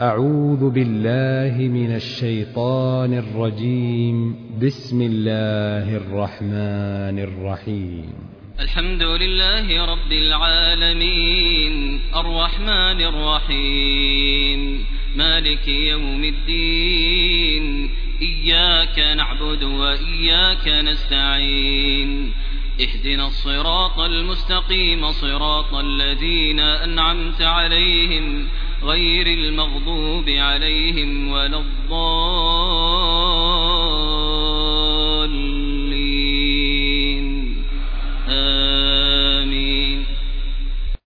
أعوذ بالله من الشيطان الرجيم. بسم الله الرحمن الرحيم. الحمد لله رب العالمين الرحمن الرحيم مالك يوم الدين إياك نعبد وإياك نستعين اهدنا الصراط المستقيم صراط الذين أنعمت عليهم غير المغضوب عليهم ولا الضالين